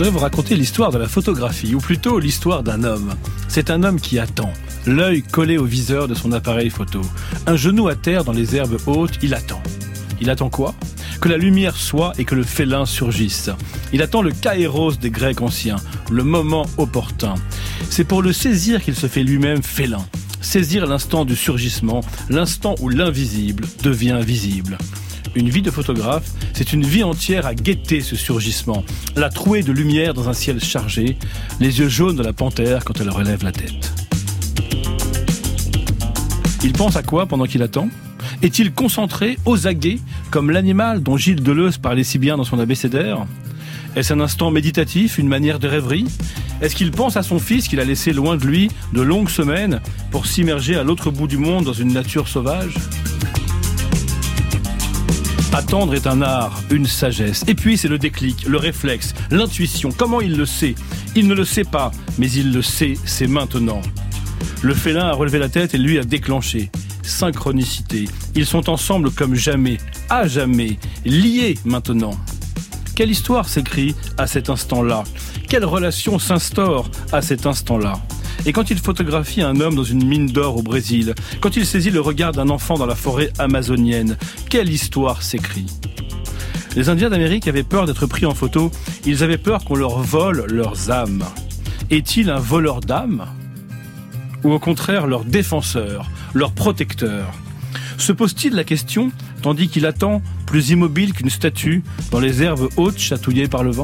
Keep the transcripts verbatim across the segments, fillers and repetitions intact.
voudrais vous raconter l'histoire de la photographie, ou plutôt l'histoire d'un homme. C'est un homme qui attend, l'œil collé au viseur de son appareil photo. Un genou à terre dans les herbes hautes, il attend. Il attend quoi ? Que la lumière soit et que le félin surgisse. Il attend le kairos des Grecs anciens, le moment opportun. C'est pour le saisir qu'il se fait lui-même félin. Saisir l'instant du surgissement, l'instant où l'invisible devient visible. Une vie de photographe, c'est une vie entière à guetter ce surgissement, la trouée de lumière dans un ciel chargé, les yeux jaunes de la panthère quand elle relève la tête. Il pense à quoi pendant qu'il attend ? Est-il concentré, aux aguets, comme l'animal dont Gilles Deleuze parlait si bien dans son abécédaire ? Est-ce un instant méditatif, une manière de rêverie ? Est-ce qu'il pense à son fils qu'il a laissé loin de lui de longues semaines pour s'immerger à l'autre bout du monde dans une nature sauvage ? Attendre est un art, une sagesse. Et puis c'est le déclic, le réflexe, l'intuition. Comment il le sait ? Il ne le sait pas, mais il le sait, c'est maintenant. Le félin a relevé la tête et lui a déclenché. Synchronicité. Ils sont ensemble comme jamais, à jamais, liés maintenant. Quelle histoire s'écrit à cet instant-là ? Quelle relation s'instaure à cet instant-là ? Et quand il photographie un homme dans une mine d'or au Brésil, quand il saisit le regard d'un enfant dans la forêt amazonienne, quelle histoire s'écrit ? Les Indiens d'Amérique avaient peur d'être pris en photo, ils avaient peur qu'on leur vole leurs âmes. Est-il un voleur d'âmes ? Ou au contraire leur défenseur, leur protecteur ? Se pose-t-il la question, tandis qu'il attend, plus immobile qu'une statue, dans les herbes hautes chatouillées par le vent ?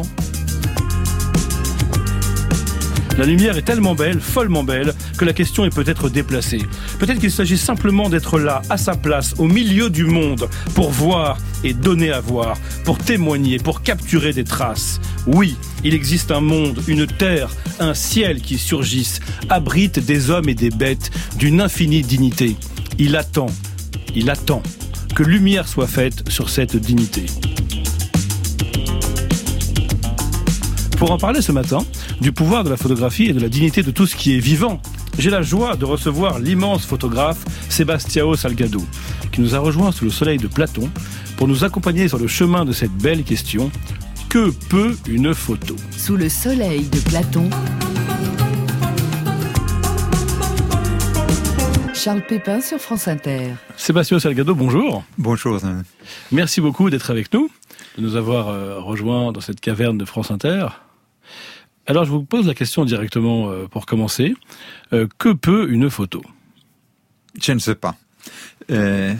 La lumière est tellement belle, follement belle, que la question est peut-être déplacée. Peut-être qu'il s'agit simplement d'être là, à sa place, au milieu du monde, pour voir et donner à voir, pour témoigner, pour capturer des traces. Oui, il existe un monde, une terre, un ciel qui surgissent, abritent des hommes et des bêtes d'une infinie dignité. Il attend, il attend que lumière soit faite sur cette dignité. Pour en parler ce matin, du pouvoir de la photographie et de la dignité de tout ce qui est vivant, j'ai la joie de recevoir l'immense photographe Sebastião Salgado, qui nous a rejoints sous le soleil de Platon pour nous accompagner sur le chemin de cette belle question : que peut une photo ? Sous le soleil de Platon, Charles Pépin sur France Inter. Sebastião Salgado, bonjour. Bonjour. Merci beaucoup d'être avec nous, de nous avoir euh, rejoints dans cette caverne de France Inter. Alors, je vous pose la question directement euh, pour commencer. Euh, que peut une photo ? Je ne sais pas. Euh,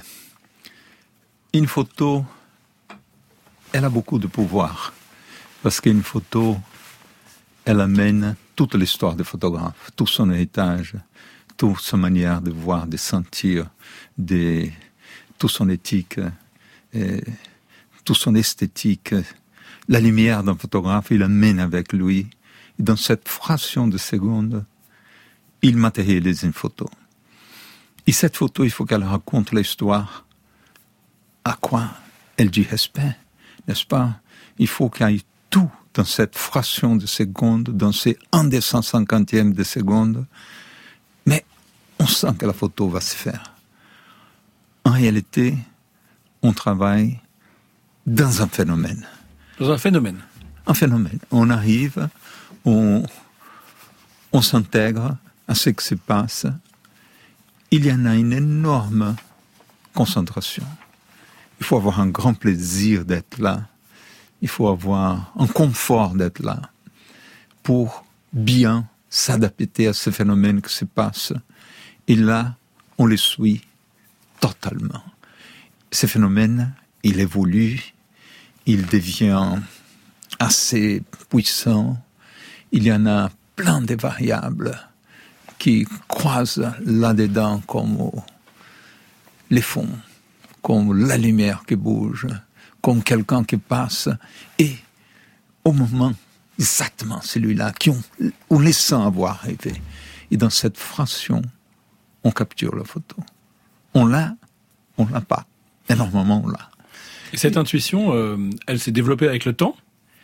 une photo, elle a beaucoup de pouvoir. Parce qu'une photo, elle amène toute l'histoire du photographe, tout son héritage, toute sa manière de voir, de sentir, de, toute son éthique, euh, toute son esthétique. La lumière d'un photographe, il amène avec lui. Dans cette fraction de seconde, il matérialise une photo. Et cette photo, il faut qu'elle raconte l'histoire. À quoi elle dit respect, n'est-ce pas ? Il faut qu'il y ait tout dans cette fraction de seconde, dans ces un des cent cinquantièmes de seconde. Mais on sent que la photo va se faire. En réalité, on travaille dans un phénomène. Dans un phénomène. Un phénomène. On arrive... On, on s'intègre à ce qui se passe. Il y en a une énorme concentration. Il faut avoir un grand plaisir d'être là. Il faut avoir un confort d'être là pour bien s'adapter à ce phénomène qui se passe. Et là, on le suit totalement. Ce phénomène, il évolue, il devient assez puissant. Il y en a plein de variables qui croisent là-dedans comme les fonds, comme la lumière qui bouge, comme quelqu'un qui passe. Et au moment exactement celui-là, qui on, on les sent avoir arrivé. Et dans cette fraction, on capture la photo. On l'a, on l'a pas. Et normalement, on l'a. Et cette intuition, euh, elle s'est développée avec le temps ?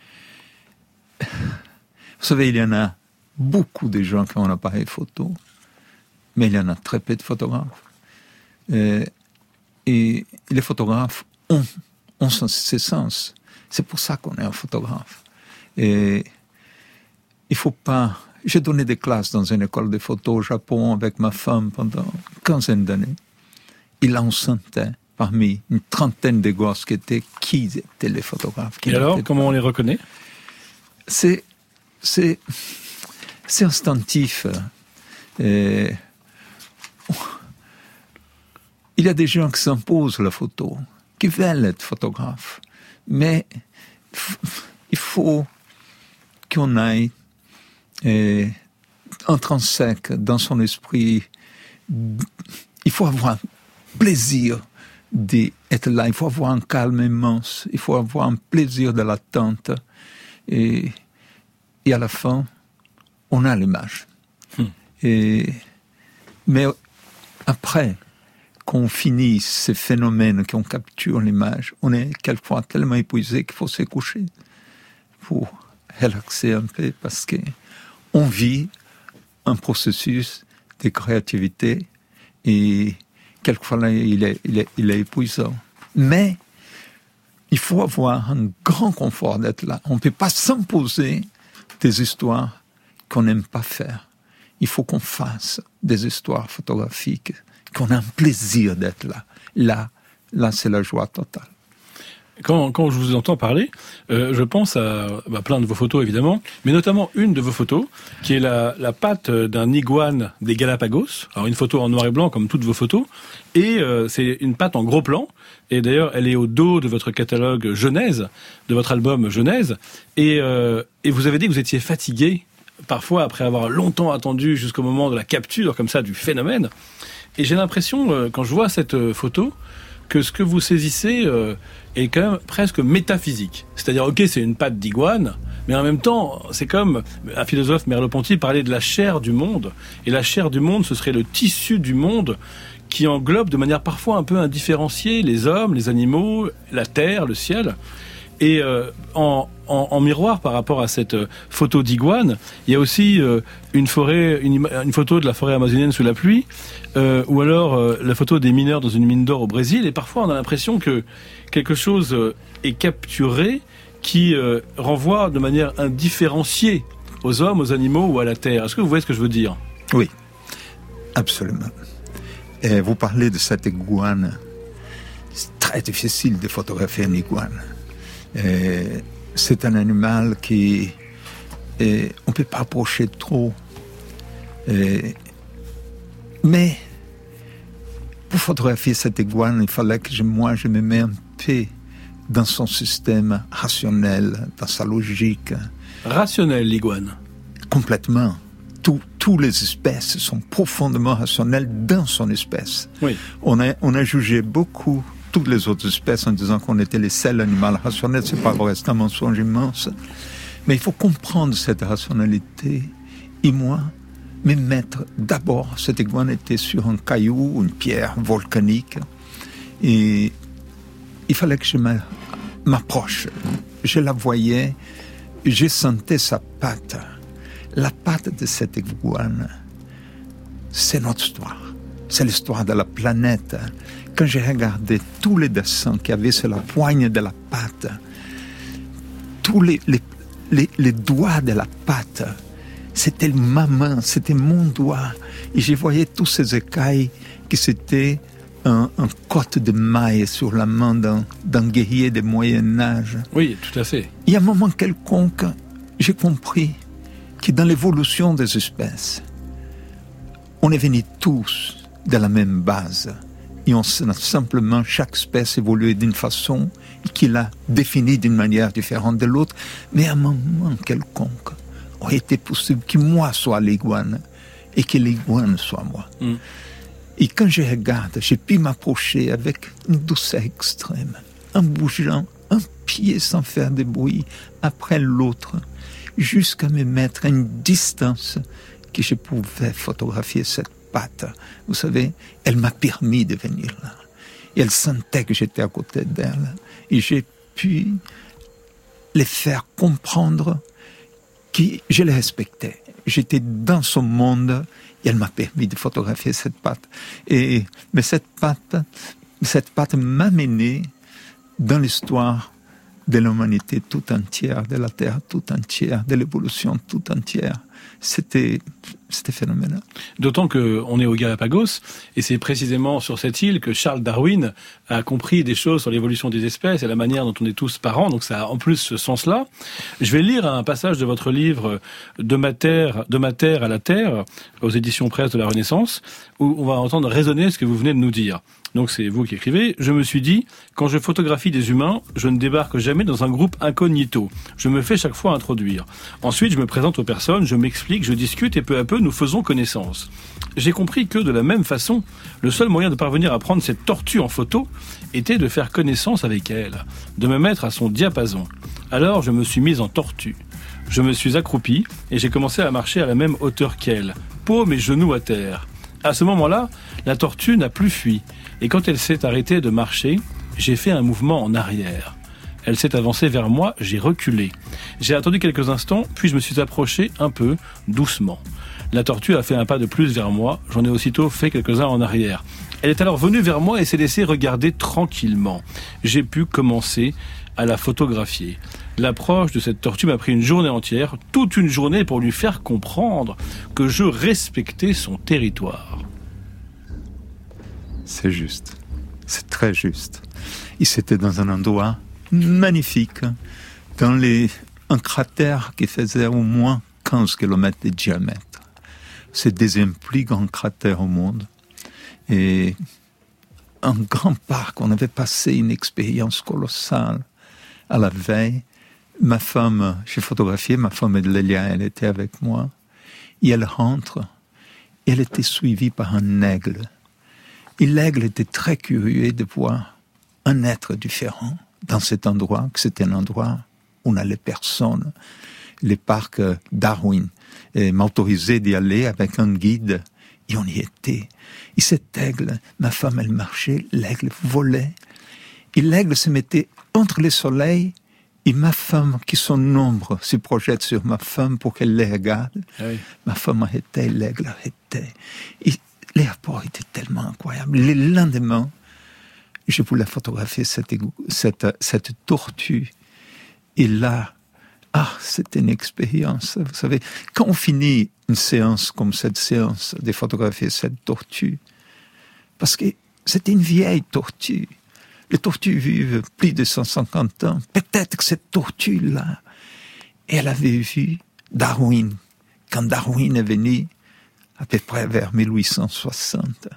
Vous savez, il y en a beaucoup de gens qui ont un appareil photo, mais il y en a très peu de photographes. Et, et les photographes ont, ont ces sens. C'est pour ça qu'on est un photographe. Et il faut pas... J'ai donné des classes dans une école de photo au Japon avec ma femme pendant une quinzaine d'années. Il en sentait parmi une trentaine de gosses qui étaient, qui étaient les photographes. Et alors, comment on les reconnaît? C'est, c'est, c'est instinctif. Et il y a des gens qui s'imposent la photo, qui veulent être photographes. Mais il faut qu'on aille et, intrinsèque dans son esprit. Il faut avoir plaisir d'être là, il faut avoir un calme immense, il faut avoir un plaisir de l'attente. Et, et à la fin, on a l'image. Hmm. Et, mais après, qu'on finisse ces phénomènes, qu'on capture l'image, on est quelquefois tellement épuisé qu'il faut se coucher pour relaxer un peu, parce qu'on vit un processus de créativité et quelquefois là, il est, il est, il est épuisant. Mais il faut avoir un grand confort d'être là. On ne peut pas s'imposer des histoires qu'on n'aime pas faire. Il faut qu'on fasse des histoires photographiques, qu'on a un plaisir d'être là. Là, là, c'est la joie totale. Quand, quand je vous entends parler, euh, je pense à bah, plein de vos photos évidemment, mais notamment une de vos photos, qui est la, la patte d'un iguane des Galapagos. Alors une photo en noir et blanc comme toutes vos photos, et euh, c'est une patte en gros plan. Et d'ailleurs, elle est au dos de votre catalogue Genèse, de votre album Genèse. Et, euh, et vous avez dit que vous étiez fatigué, parfois après avoir longtemps attendu jusqu'au moment de la capture comme ça du phénomène. Et j'ai l'impression, euh, quand je vois cette euh, photo, que ce que vous saisissez euh, est quand même presque métaphysique. C'est-à-dire, ok, c'est une patte d'iguane, mais en même temps, c'est comme un philosophe, Merleau-Ponty, parlait de la chair du monde. Et la chair du monde, ce serait le tissu du monde qui englobe de manière parfois un peu indifférenciée les hommes, les animaux, la terre, le ciel. Et euh, en, en, en miroir par rapport à cette euh, photo d'iguane, il y a aussi euh, une forêt, une, une photo de la forêt amazonienne sous la pluie, euh, ou alors euh, la photo des mineurs dans une mine d'or au Brésil. Et parfois, on a l'impression que quelque chose euh, est capturé qui euh, renvoie de manière indifférenciée aux hommes, aux animaux ou à la terre. Est-ce que vous voyez ce que je veux dire? Oui, absolument. Et vous parlez de cette iguane. C'est très difficile de photographier une iguane. Et c'est un animal qui... Et on ne peut pas approcher trop. Et, mais pour photographier cette iguane, il fallait que je, moi, je me mette un peu dans son système rationnel, dans sa logique. Rationnel, l'iguane? Complètement. Tout, toutes les espèces sont profondément rationnelles dans son espèce. Oui. On a, on a jugé beaucoup toutes les autres espèces en disant qu'on était les seuls animaux rationnels. C'est pas vrai, c'est un mensonge immense. Mais il faut comprendre cette rationalité. Et moi, me mettre d'abord, cette iguane était sur un caillou, une pierre volcanique. Et il fallait que je m'approche. Je la voyais, je sentais sa patte. La patte de cette iguane, c'est notre histoire. C'est l'histoire de la planète. Quand j'ai regardé tous les dessins qu'il y avait sur la poigne de la patte, tous les, les, les, les doigts de la patte, c'était ma main, c'était mon doigt. Et je voyais tous ces écailles qui c'était un, un côte de maille sur la main d'un, d'un guerrier du Moyen-Âge. Oui, tout à fait. Il y a un moment quelconque, j'ai compris que dans l'évolution des espèces, on est venus tous de la même base. Et on a simplement, chaque espèce évolué d'une façon qui l'a définie d'une manière différente de l'autre. Mais à un moment quelconque, il aurait été possible que moi sois l'iguane et que l'iguane soit moi. Mm. Et quand je regarde, j'ai pu m'approcher avec une douceur extrême, en bougeant un pied sans faire de bruit après l'autre, jusqu'à me mettre à une distance que je pouvais photographier cette patte. Vous savez, elle m'a permis de venir là. Et elle sentait que j'étais à côté d'elle. Et j'ai pu les faire comprendre que je les respectais. J'étais dans son monde et elle m'a permis de photographier cette patte. Et, mais cette patte, cette patte m'a mené dans l'histoire de l'humanité tout entière, de la Terre tout entière, de l'évolution tout entière. C'était, c'était phénoménal. D'autant qu'on est aux Galapagos, et c'est précisément sur cette île que Charles Darwin a compris des choses sur l'évolution des espèces et la manière dont on est tous parents, donc ça a en plus ce sens-là. Je vais lire un passage de votre livre « De ma terre, de ma terre à la terre » aux éditions Presse de la Renaissance, où on va entendre résonner ce que vous venez de nous dire. Donc c'est vous qui écrivez. Je me suis dit, quand je photographie des humains, je ne débarque jamais dans un groupe incognito. Je me fais chaque fois introduire. Ensuite, je me présente aux personnes, je m'explique, je discute et peu à peu, nous faisons connaissance. J'ai compris que, de la même façon, le seul moyen de parvenir à prendre cette tortue en photo était de faire connaissance avec elle, de me mettre à son diapason. Alors, je me suis mise en tortue. Je me suis accroupi et j'ai commencé à marcher à la même hauteur qu'elle, paume et genoux à terre. À ce moment-là, la tortue n'a plus fui. Et quand elle s'est arrêtée de marcher, j'ai fait un mouvement en arrière. Elle s'est avancée vers moi, j'ai reculé. J'ai attendu quelques instants, puis je me suis approché un peu, doucement. La tortue a fait un pas de plus vers moi, j'en ai aussitôt fait quelques-uns en arrière. Elle est alors venue vers moi et s'est laissée regarder tranquillement. J'ai pu commencer à la photographier. L'approche de cette tortue m'a pris une journée entière, toute une journée pour lui faire comprendre que je respectais son territoire. C'est juste. C'est très juste. Et c'était dans un endroit magnifique, dans les, un cratère qui faisait au moins quinze kilomètres de diamètre. C'est le deuxième plus grand cratère au monde. Et un grand parc, on avait passé une expérience colossale. À la veille, ma femme, j'ai photographié, ma femme Lélia, elle était avec moi. Et elle rentre, et elle était suivie par un aigle. Et l'aigle était très curieux de voir un être différent dans cet endroit, que c'était un endroit où n'allait personne. Les parcs Darwin m'a autorisé d'y aller avec un guide, et on y était. Et cet aigle, ma femme, elle marchait, l'aigle volait, et l'aigle se mettait entre les soleils, et ma femme, qui son ombre se projette sur ma femme pour qu'elle les regarde. Ah oui. Ma femme arrêtait, l'aigle arrêtait. Et l'aéroport était tellement incroyable. Le lendemain, je voulais photographier cette, cette, cette tortue. Et là, ah, c'était une expérience. Vous savez, quand on finit une séance comme cette séance de photographier cette tortue, parce que c'était une vieille tortue. Les tortues vivent plus de cent cinquante ans. Peut-être que cette tortue-là, elle avait vu Darwin, quand Darwin est venu, à peu près vers mille huit cent soixante.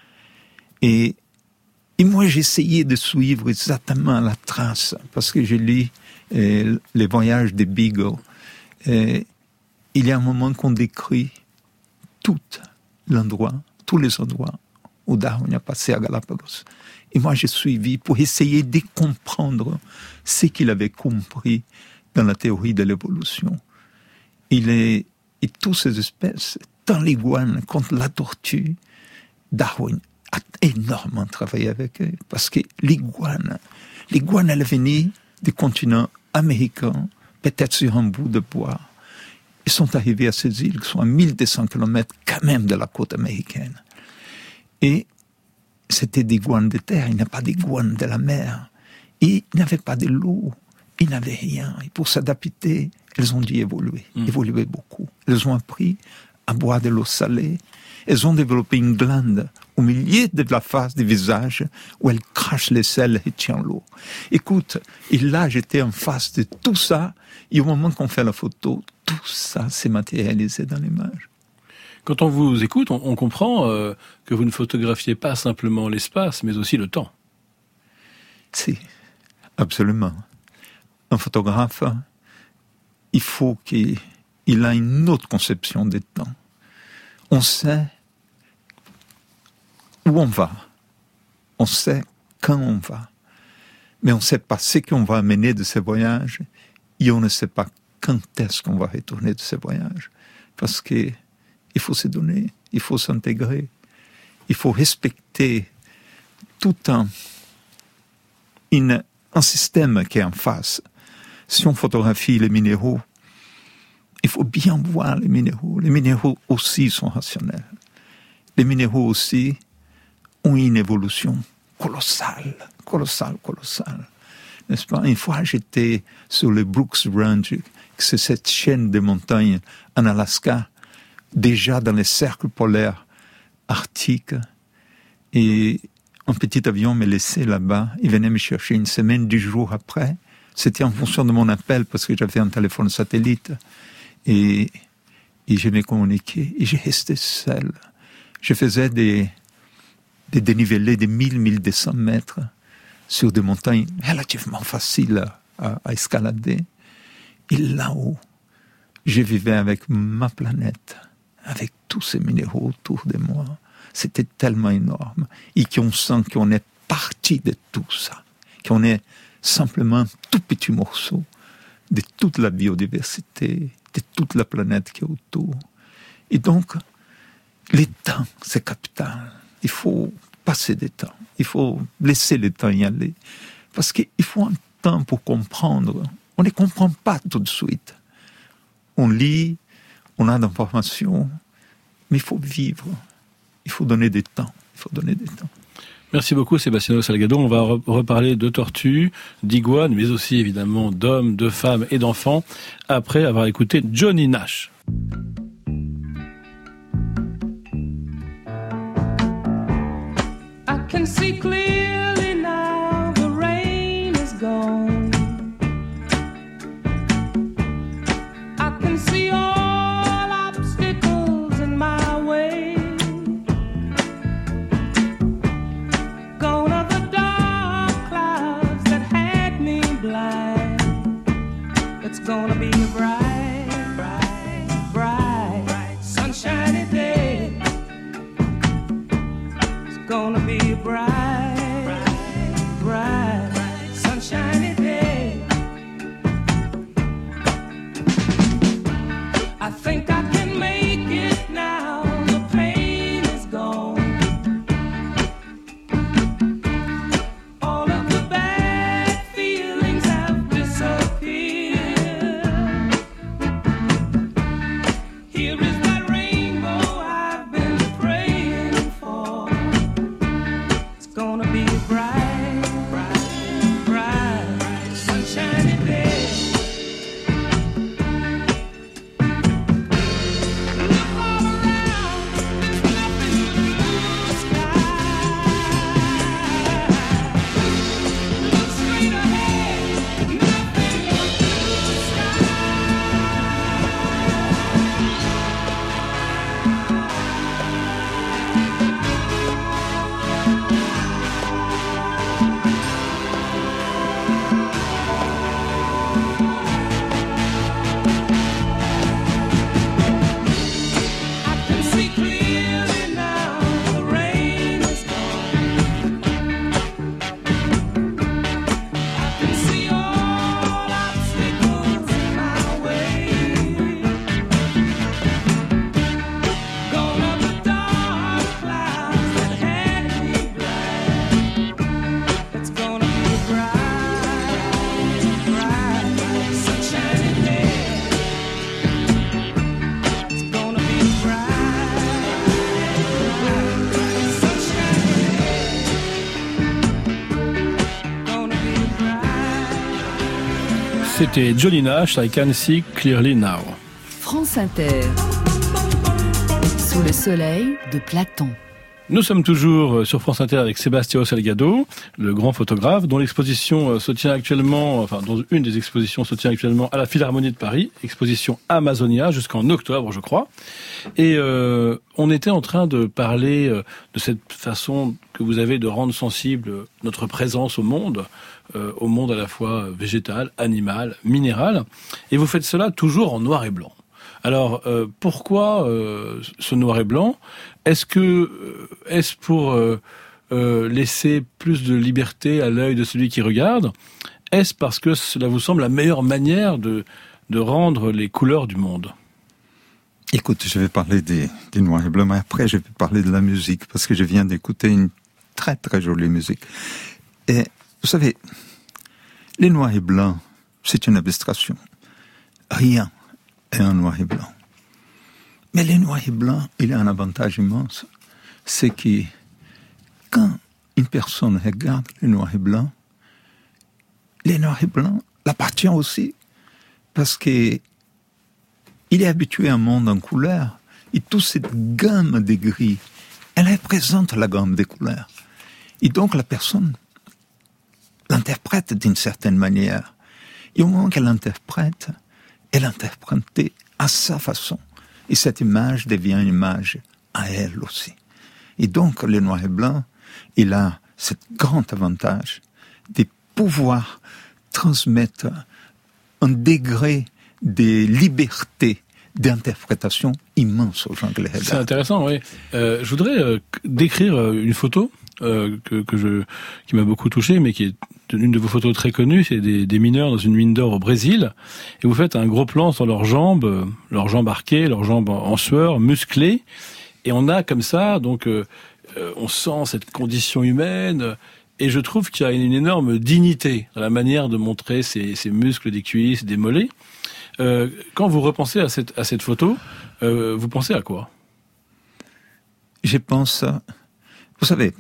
Et, et moi, j'essayais de suivre exactement la trace, parce que j'ai lu euh, les voyages de Beagle. Et il y a un moment qu'on décrit tout l'endroit, tous les endroits où Darwin a passé à Galapagos. Et moi, j'ai suivi pour essayer de comprendre ce qu'il avait compris dans la théorie de l'évolution. Il est, et toutes ces espèces, tant l'iguane contre la tortue, Darwin a énormément travaillé avec eux, parce que l'iguane, l'iguane, elle venait du continent américain, peut-être sur un bout de bois. Ils sont arrivés à ces îles qui sont à mille deux cents kilomètres quand même de la côte américaine. Et c'était des iguanes de terre, il n'y a pas d'iguanes de la mer. Et il n'y avait pas de l'eau, il n'y avait rien. Et pour s'adapter, elles ont dû évoluer, mmh. évoluer beaucoup. Elles ont appris à boire de l'eau salée. Elles ont développé une glande au milieu de la face du visage où elles crachent les sels et tiennent l'eau. Écoute, et là, j'étais en face de tout ça, et au moment qu'on fait la photo, tout ça s'est matérialisé dans l'image. Quand on vous écoute, on, on comprend euh, que vous ne photographiez pas simplement l'espace, mais aussi le temps. Si, absolument. Un photographe, il faut qu'il ait une autre conception du temps. On sait où on va, on sait quand on va, mais on ne sait pas ce qu'on va amener de ces voyages, et on ne sait pas quand est-ce qu'on va retourner de ces voyages, parce que il faut se donner, il faut s'intégrer, il faut respecter tout un, une, un système qui est en face. Si on photographie les minéraux, il faut bien voir les minéraux. Les minéraux aussi sont rationnels. Les minéraux aussi ont une évolution colossale, colossale, colossale. n'est-ce pas? Une fois, j'étais sur le Brooks Range, c'est cette chaîne de montagnes en Alaska, déjà dans les cercles polaires arctiques. Et un petit avion me laissait là-bas. Il venait me chercher une semaine, dix jours après. C'était en fonction de mon appel, parce que j'avais un téléphone satellite. Et, et je me communiquais. Et je restais seul. Je faisais des, des dénivelés de mille, mille deux cents mètres sur des montagnes relativement faciles à, à escalader. Et là-haut, je vivais avec ma planète, avec tous ces minéraux autour de moi. C'était tellement énorme. Et qu'on sent qu'on est parti de tout ça. Qu'on est simplement un tout petit morceau de toute la biodiversité, de toute la planète qui est autour. Et donc, le temps, c'est capital. Il faut passer du temps. Il faut laisser le temps y aller. Parce qu'il faut un temps pour comprendre. On ne comprend pas tout de suite. On lit, on a d'informations, mais il faut vivre. Il faut donner du temps. Il faut donner du temps. Merci beaucoup Sebastiano Salgado. On va re- reparler de tortues, d'iguanes, mais aussi évidemment d'hommes, de femmes et d'enfants, après avoir écouté Johnny Nash. I can see clearly now the rain is gone. I can see all obstacles in my way. Gone are the dark clouds that had me blind. It's gonna be a bright, bright, bright, sunshiny day. It's gonna be a bright, bright, bright, sunshiny day. I think I can make it now. The pain is gone. All of the bad feelings have disappeared. Here is that rainbow I've been praying for. It's gonna be a bright, bright, bright, sunshiny day. Look all around, there's nothing but blue sky. Look straight ahead, nothing but blue sky. I can see clearly now the rain is gone. I can see all obstacles in my way. Gone are the dark clouds that had me blind. It's gonna be a bright, bright, sunshiny day. It's gonna be a bright, bright, sunshiny day. Gonna be a bright. C'était Johnny Nash, I Can See Clearly Now. France Inter. Sous le soleil de Platon. Nous sommes toujours sur France Inter avec Sebastiano Salgado, le grand photographe, dont l'exposition se tient actuellement, enfin, dont une des expositions se tient actuellement à la Philharmonie de Paris, exposition Amazonia, jusqu'en octobre, je crois. Et euh, on était en train de parler euh, de cette façon que vous avez de rendre sensible notre présence au monde, euh, au monde à la fois végétal, animal, minéral. Et vous faites cela toujours en noir et blanc. Alors, euh, pourquoi euh, ce noir et blanc ? Est-ce que euh, est-ce pour euh, euh, laisser plus de liberté à l'œil de celui qui regarde ? Est-ce parce que cela vous semble la meilleure manière de de rendre les couleurs du monde ? Écoute, je vais parler des, des noirs et blancs, mais après je vais parler de la musique, parce que je viens d'écouter une très très jolie musique. Et vous savez, les noirs et blancs, c'est une abstraction. Rien est un noir et blanc. Mais les noirs et blancs, il y a un avantage immense. C'est que quand une personne regarde les noirs et blancs, les noirs et blancs l'appartient aussi, parce que il est habitué à un monde en couleurs, et toute cette gamme des gris, elle représente la gamme des couleurs. Et donc la personne l'interprète d'une certaine manière. Et au moment qu'elle l'interprète, elle l'interprète à sa façon. Et cette image devient une image à elle aussi. Et donc le noir et blanc, il a ce grand avantage de pouvoir transmettre un degré de liberté d'interprétation immense aux gens qui les regardent. C'est intéressant, oui. Euh, je voudrais euh, décrire euh, une photo euh, que, que je, qui m'a beaucoup touché, mais qui est une de vos photos très connues. C'est des, des mineurs dans une mine d'or au Brésil, et vous faites un gros plan sur leurs jambes, euh, leurs jambes arquées, leurs jambes en, en sueur, musclées, et on a comme ça, donc, euh, euh, on sent cette condition humaine. Et je trouve qu'il y a une énorme dignité dans la manière de montrer ces, ces muscles des cuisses, des mollets. Euh, quand vous repensez à cette, à cette photo, euh, vous pensez à quoi ? Je pense, vous savez,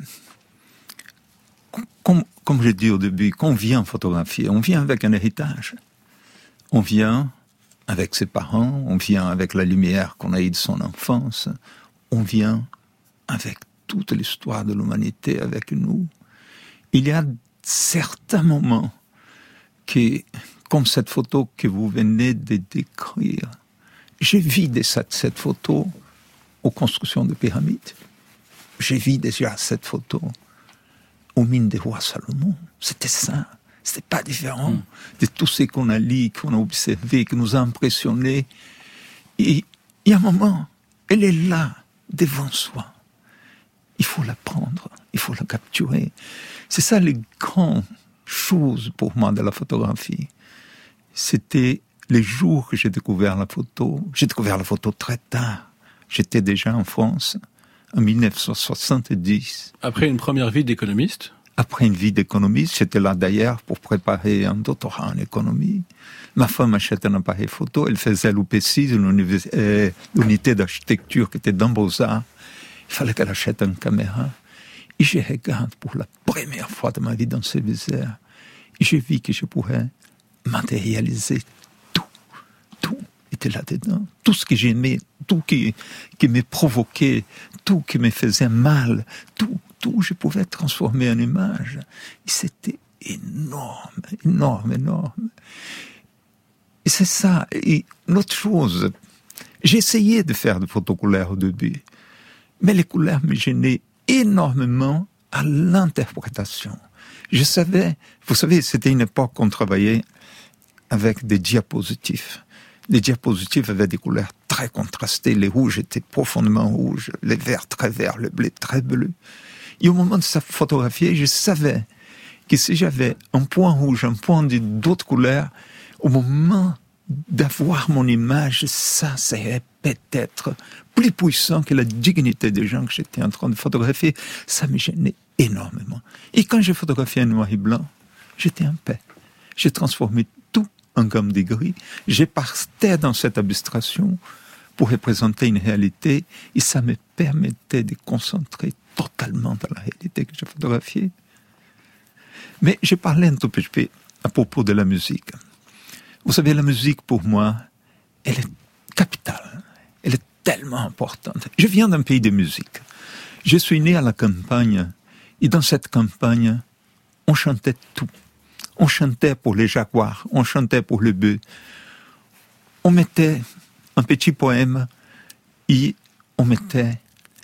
comme, comme j'ai dit au début, quand on vient photographier, on vient avec un héritage. On vient avec ses parents, on vient avec la lumière qu'on a eue de son enfance, on vient avec toute l'histoire de l'humanité avec nous. Il y a certains moments que, comme cette photo que vous venez de décrire, j'ai vu de cette, cette photo aux constructions de pyramides. J'ai vu déjà cette photo aux mines des rois Salomon. C'était ça. C'était pas différent mmh. de tout ce qu'on a lu, qu'on a observé, qui nous a impressionnés. Et il y a un moment, elle est là, devant soi. Il faut la prendre, il faut la capturer. C'est ça les grandes choses pour moi de la photographie. C'était les jours que j'ai découvert la photo. J'ai découvert la photo très tard. J'étais déjà en France, en dix-neuf cent soixante-dix. Après une première vie d'économiste ? Après une vie d'économiste, j'étais là d'ailleurs pour préparer un doctorat en économie. Ma femme achetait un appareil photo, elle faisait l'U P six, une euh, unité d'architecture qui était dans Beaux-Arts. Il fallait qu'elle achète une caméra. Et je regarde pour la première fois de ma vie dans ce viseur. Et j'ai vu que je pourrais matérialiser tout. Tout était là-dedans. Tout ce que j'aimais, tout qui, qui me provoquait, tout qui me faisait mal, tout, tout, je pouvais transformer en image. Et c'était énorme, énorme, énorme. Et c'est ça. Et une autre chose, j'ai essayé de faire des photos couleurs au début, mais les couleurs me gênaient énormément à l'interprétation. Je savais, vous savez, c'était une époque où on travaillait avec des diapositives. Les diapositives avaient des couleurs très contrastées. Les rouges étaient profondément rouges, les verts très verts, le bleu très bleu. Et au moment de sa photographier, je savais que si j'avais un point rouge, un point d'autres couleurs, au moment d'avoir mon image, ça serait peut-être plus puissant que la dignité des gens que j'étais en train de photographier. Ça me gênait énormément. Et quand j'ai photographié en noir et blanc, j'étais en paix. J'ai transformé tout en gamme de gris. J'ai parté dans cette abstraction pour représenter une réalité et ça me permettait de concentrer totalement dans la réalité que j'ai photographiée. Mais j'ai parlé un tout petit peu à propos de la musique. Vous savez, la musique, pour moi, elle est capitale. Elle est tellement importante. Je viens d'un pays de musique. Je suis né à la campagne, et dans cette campagne, on chantait tout. On chantait pour les jaguars, on chantait pour le bœuf. On mettait un petit poème, et on mettait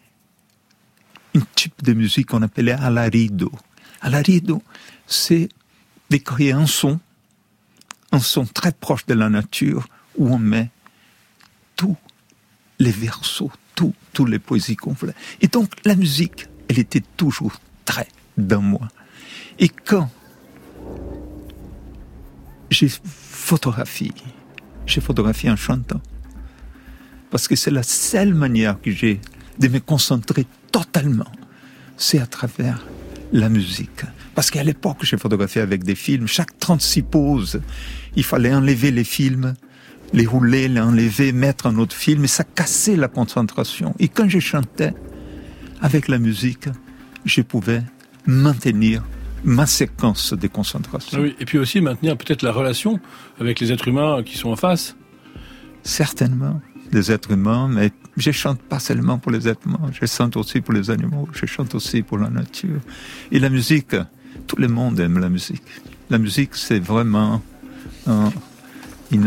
un type de musique qu'on appelait alarido. Alarido, c'est de créer un son, un son très proche de la nature, où on met tous les versos, tous, tous les poésies qu'on voulait. Et donc, la musique, elle était toujours très dans moi. Et quand j'ai photographié, j'ai photographié en chantant, parce que c'est la seule manière que j'ai de me concentrer totalement, c'est à travers la musique. Parce qu'à l'époque, j'ai photographié avec des films, chaque trente-six poses, il fallait enlever les films, les rouler, les enlever, mettre un autre film, et ça cassait la concentration. Et quand je chantais avec la musique, je pouvais maintenir ma séquence de concentration. Oui, et puis aussi maintenir peut-être la relation avec les êtres humains qui sont en face. Certainement, les êtres humains, mais je chante pas seulement pour les êtres humains, je chante aussi pour les animaux, je chante aussi pour la nature. Et la musique, tout le monde aime la musique. La musique, c'est vraiment un, une,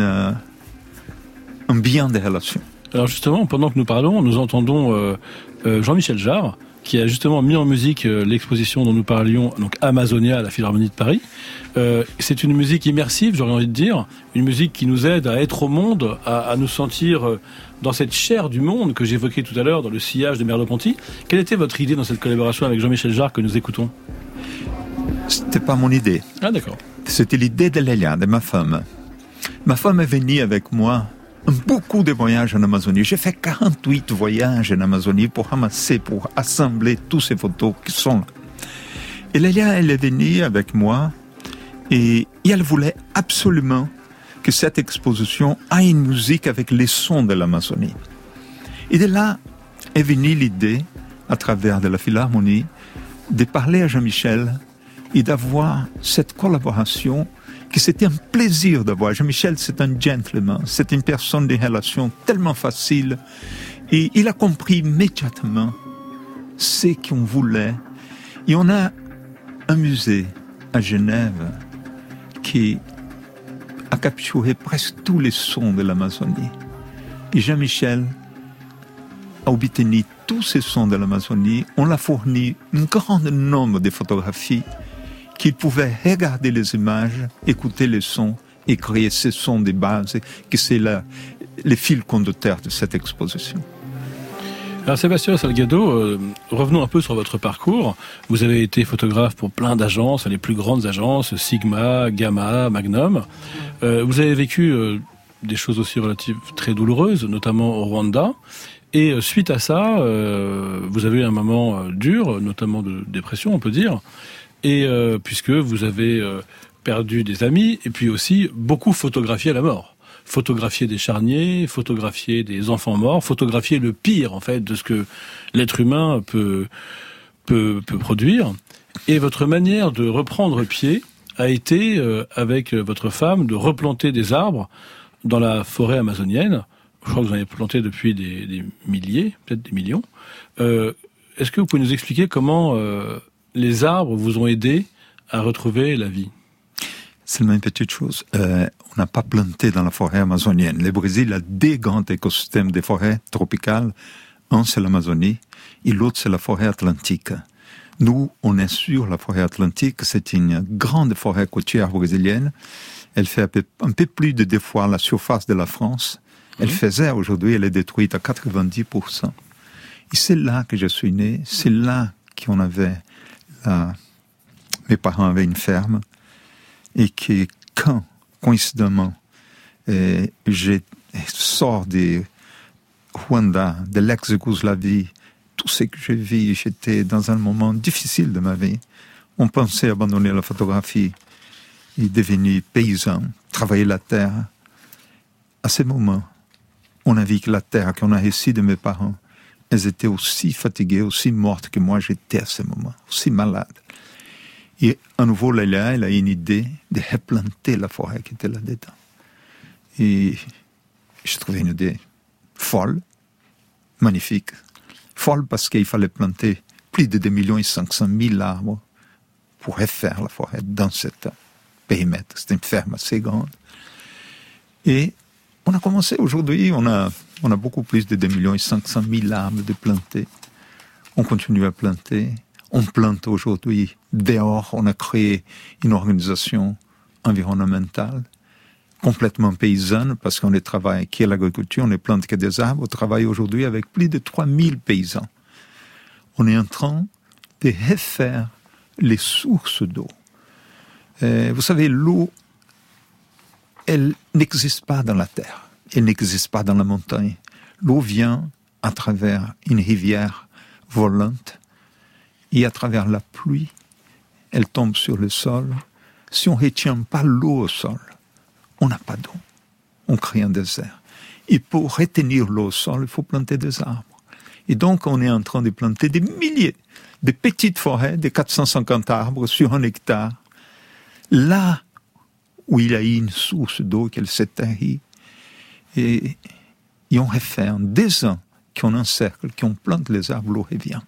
un bien des relations. Alors justement, pendant que nous parlons, nous entendons euh, euh, Jean-Michel Jarre, qui a justement mis en musique euh, l'exposition dont nous parlions, donc Amazonia à la Philharmonie de Paris. Euh, c'est une musique immersive, j'aurais envie de dire, une musique qui nous aide à être au monde, à, à nous sentir euh, dans cette chair du monde que j'évoquais tout à l'heure, dans le sillage de Merleau-Ponty. Quelle était votre idée dans cette collaboration avec Jean-Michel Jarre que nous écoutons ? C'était pas mon idée. Ah d'accord. C'était l'idée de Lélia, de ma femme. Ma femme est venue avec moi beaucoup de voyages en Amazonie. J'ai fait quarante-huit voyages en Amazonie pour ramasser, pour assembler toutes ces photos qui sont là. Et Lélia, elle est venue avec moi et, et elle voulait absolument que cette exposition ait une musique avec les sons de l'Amazonie. Et de là est venue l'idée, à travers de la Philharmonie, de parler à Jean-Michel et d'avoir cette collaboration que c'était un plaisir d'avoir. Jean-Michel, c'est un gentleman, c'est une personne de relation tellement facile. Et il a compris immédiatement ce qu'on voulait. Et on a un musée à Genève qui a capturé presque tous les sons de l'Amazonie. Et Jean-Michel a obtenu tous ces sons de l'Amazonie. On l'a fourni un grand nombre de photographies qu'il pouvait regarder les images, écouter les sons et créer ces sons de base, que c'est la, les fils conducteurs de cette exposition. Alors Sébastien Salgado, euh, revenons un peu sur votre parcours. Vous avez été photographe pour plein d'agences, les plus grandes agences, Sigma, Gamma, Magnum. Euh, vous avez vécu euh, des choses aussi relatives très douloureuses, notamment au Rwanda. Et euh, suite à ça, euh, vous avez eu un moment euh, dur, notamment de dépression, on peut dire. Et euh, puisque vous avez euh, perdu des amis, et puis aussi beaucoup photographié à la mort. Photographier des charniers, photographier des enfants morts, photographier le pire, en fait, de ce que l'être humain peut, peut, peut produire. Et votre manière de reprendre pied a été, euh, avec votre femme, de replanter des arbres dans la forêt amazonienne. Je crois que vous en avez planté depuis des, des milliers, peut-être des millions. Euh, est-ce que vous pouvez nous expliquer comment... Euh, les arbres vous ont aidé à retrouver la vie? Seulement une petite chose. Euh, on n'a pas planté dans la forêt amazonienne. Le Brésil a deux grands écosystèmes de forêts tropicales. Un, c'est l'Amazonie, et l'autre, c'est la forêt atlantique. Nous, on est sur la forêt atlantique. C'est une grande forêt côtière brésilienne. Elle fait un peu, un peu plus de deux fois la surface de la France. Elle mmh. faisait, aujourd'hui, elle est détruite à quatre-vingt-dix pour cent. Et c'est là que je suis né. C'est là qu'on avait... Euh, mes parents avaient une ferme et que quand, coïncidemment, euh, je sors de Rwanda, de l'ex-Yougoslavie, tout ce que j'ai vu, j'étais dans un moment difficile de ma vie. On pensait abandonner la photographie et devenir paysan, travailler la terre. À ce moment, on a vu que la terre qu'on a reçue de mes parents, elles étaient aussi fatiguées, aussi mortes que moi j'étais à ce moment, aussi malade. Et à nouveau, Lélia, elle a une idée de replanter la forêt qui était là-dedans. Et je trouvais une idée folle, magnifique. Folle parce qu'il fallait planter plus de deux millions cinq cent mille arbres pour refaire la forêt dans cet périmètre. C'était une ferme assez grande. Et on a commencé aujourd'hui, on a... On a beaucoup plus de deux millions cinq cent mille arbres de planter. On continue à planter. On plante aujourd'hui dehors. On a créé une organisation environnementale complètement paysanne parce qu'on ne travaille qu'à l'agriculture, on ne plante que des arbres. On travaille aujourd'hui avec plus de trois mille paysans. On est en train de refaire les sources d'eau. Euh, vous savez, l'eau, elle n'existe pas dans la terre. Elle n'existe pas dans la montagne. L'eau vient à travers une rivière volante et à travers la pluie, elle tombe sur le sol. Si on ne retient pas l'eau au sol, on n'a pas d'eau. On crée un désert. Et pour retenir l'eau au sol, il faut planter des arbres. Et donc, on est en train de planter des milliers de petites forêts de quatre cent cinquante arbres sur un hectare. Là où il y a eu une source d'eau qu'elle s'est tarie. Et, et on refait en deux ans qu'on encercle, qu'on plante les arbres, l'eau revient.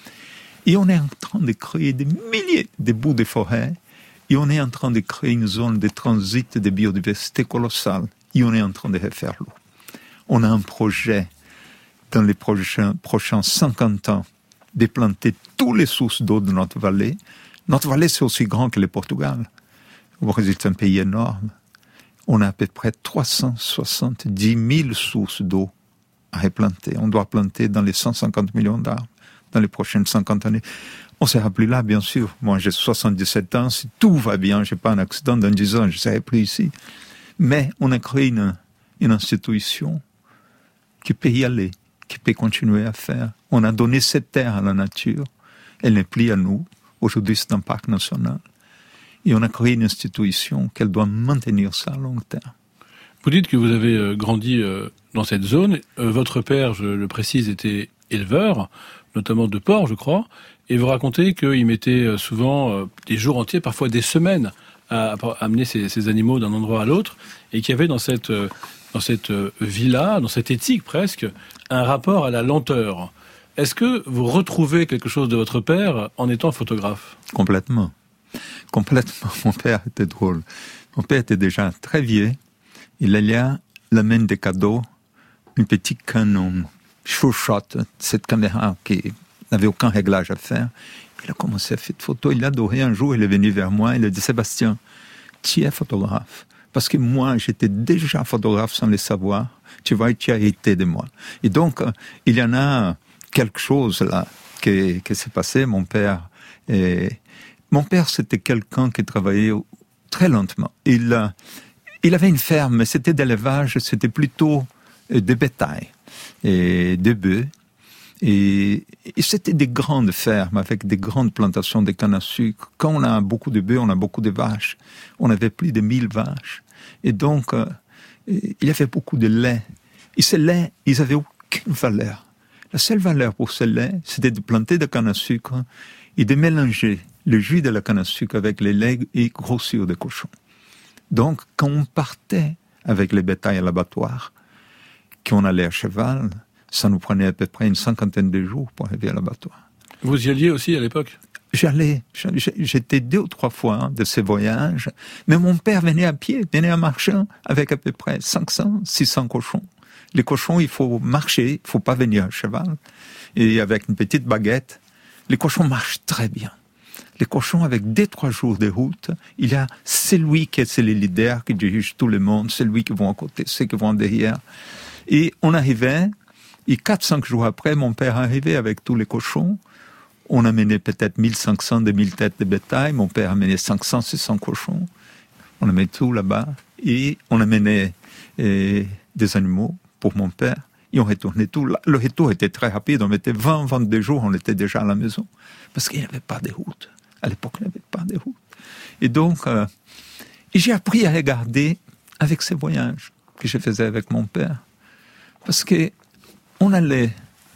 Et on est en train de créer des milliers de bouts de forêt, et on est en train de créer une zone de transit de biodiversité colossale, et on est en train de refaire l'eau. On a un projet, dans les prochains, prochains cinquante ans, de planter toutes les sources d'eau de notre vallée. Notre vallée, c'est aussi grand que le Portugal. Au Brésil, c'est un pays énorme. On a à peu près trois cent soixante-dix mille sources d'eau à replanter. On doit planter dans les cent cinquante millions d'arbres dans les prochaines cinquante années. On ne sera plus là, bien sûr. Moi, j'ai soixante-dix-sept ans. Si tout va bien, je n'ai pas un accident dans dix ans, je ne serai plus ici. Mais on a créé une, une institution qui peut y aller, qui peut continuer à faire. On a donné cette terre à la nature. Elle n'est plus à nous. Aujourd'hui, c'est un parc national. Et on a créé une institution qu'elle doit maintenir ça à long terme. Vous dites que vous avez grandi dans cette zone. Votre père, je le précise, était éleveur, notamment de porcs, je crois. Et vous racontez qu'il mettait souvent des jours entiers, parfois des semaines, à amener ces, ces animaux d'un endroit à l'autre. Et qu'il y avait dans cette, dans cette villa, dans cette éthique presque, un rapport à la lenteur. Est-ce que vous retrouvez quelque chose de votre père en étant photographe ? Complètement. Complètement. Mon père était drôle. Mon père était déjà très vieux. Il allait l'amène des cadeaux, une petite Canon, sure shot, cette caméra qui n'avait aucun réglage à faire. Il a commencé à faire des photos. Il adorait. Un jour, il est venu vers moi. Il a dit, Sébastien, tu es photographe. Parce que moi, j'étais déjà photographe sans le savoir. Tu vois, tu as hérité de moi. Et donc, il y en a quelque chose là qui, qui s'est passé. Mon père, et, mon père, c'était quelqu'un qui travaillait très lentement. Il, il avait une ferme, mais c'était d'élevage, c'était plutôt de bétail et de bœufs. Et, et c'était des grandes fermes avec des grandes plantations de canne à sucre. Quand on a beaucoup de bœufs, on a beaucoup de vaches. On avait plus de mille vaches. Et donc, euh, il y avait beaucoup de lait. Et ce lait, ils n'avaient aucune valeur. La seule valeur pour ce lait, c'était de planter de canne à sucre et de mélanger le jus de la canne à sucre avec les laits et grossir des cochons. Donc, quand on partait avec les bétails à l'abattoir, qu'on allait à cheval, ça nous prenait à peu près une cinquantaine de jours pour arriver à l'abattoir. Vous y alliez aussi à l'époque ? J'allais, j'étais deux ou trois fois hein, de ces voyages, mais mon père venait à pied, venait en marchant avec à peu près cinq cents, six cents cochons. Les cochons, il faut marcher, il ne faut pas venir à cheval. Et avec une petite baguette, les cochons marchent très bien. Les cochons, avec deux, trois jours de route, il y a celui qui est le leader, qui dirige tout le monde, celui qui vont à côté, ceux qui vont derrière. Et on arrivait, et quatre, cinq jours après, mon père arrivait avec tous les cochons. On amenait peut-être mille cinq cents, deux mille têtes de bétail. Mon père amenait cinq cents, six cents cochons. On amenait tout là-bas. Et on amenait eh, des animaux pour mon père. Et on retournait tout. Le retour était très rapide. On mettait vingt, vingt-deux jours, on était déjà à la maison. Parce qu'il n'y avait pas de route. À l'époque, il n'y avait pas de route. Et donc, euh, et j'ai appris à regarder avec ces voyages que je faisais avec mon père. Parce que on allait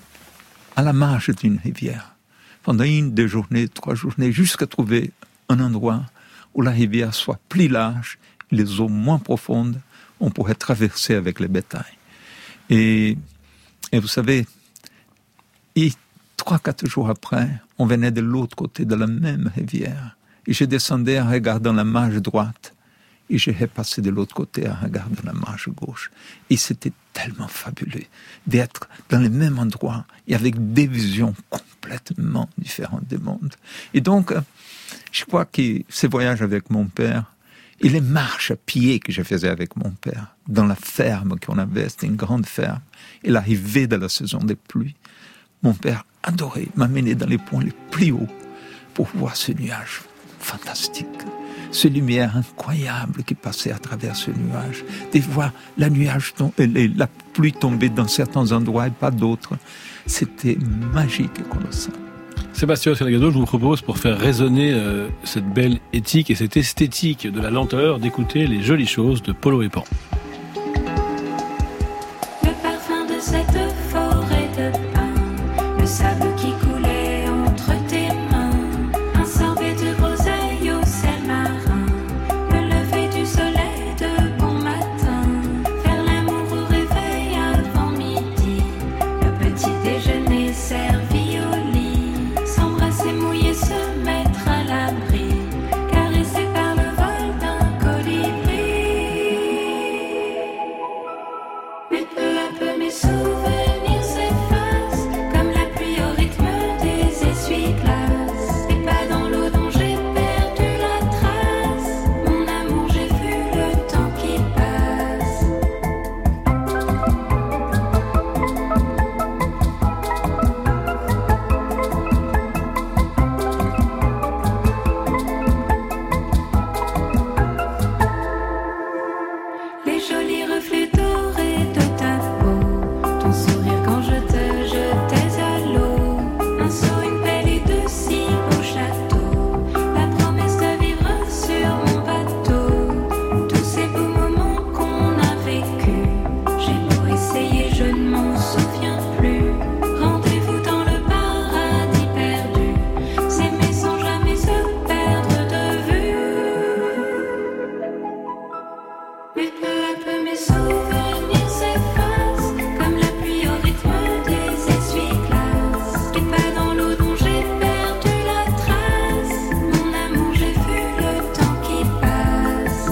à la marge d'une rivière. Pendant une, deux journées, trois journées, jusqu'à trouver un endroit où la rivière soit plus large, les eaux moins profondes, on pourrait traverser avec les bétails. Et, et vous savez, et trois, quatre jours après, on venait de l'autre côté de la même rivière. Et je descendais en regardant la marge droite. Et j'ai repassé de l'autre côté en regardant la marge gauche. Et c'était tellement fabuleux d'être dans le même endroit et avec des visions complètement différentes du monde. Et donc, je crois que ces voyages avec mon père et les marches à pied que je faisais avec mon père dans la ferme qu'on avait, c'était une grande ferme, et l'arrivée de la saison des pluies, mon père adorait m'amener dans les points les plus hauts pour voir ce nuage fantastique. Ces lumières incroyables qui passaient à travers ce nuage, de voir la, nuage tom- la pluie tomber dans certains endroits et pas d'autres. C'était magique et colossal. Sébastien Salgado, je vous propose, pour faire résonner euh, cette belle éthique et cette esthétique de la lenteur, d'écouter Les Jolies Choses de Polo et Pan. Le parfum de cette forêt de pins déjeuner servi au lit, s'embrasser, mouiller, se mettre à l'abri, caressé par le vol d'un colibri. Mais peu à peu mes souvenirs s'effacent, comme la pluie au rythme des essuie-glaces. Des pas dans l'eau dont j'ai perdu la trace, mon amour, j'ai vu le temps qui passe. Les jolis reflets dorés de ta peau, ton sourire quand je te jetais à l'eau, un seau, une pelle et deux si beaux châteaux, la promesse de vivre sur mon bateau, tous ces beaux moments qu'on a vécus. J'ai beau essayer, je ne m'en souviens plus. Rendez-vous dans le paradis perdu, s'aimer sans jamais se perdre de vue. Mais peu à peu mes souvenirs s'effacent, comme la pluie au rythme des essuie-glaces. Des pas dans l'eau dont j'ai perdu la trace, mon amour, j'ai vu le temps qui passe.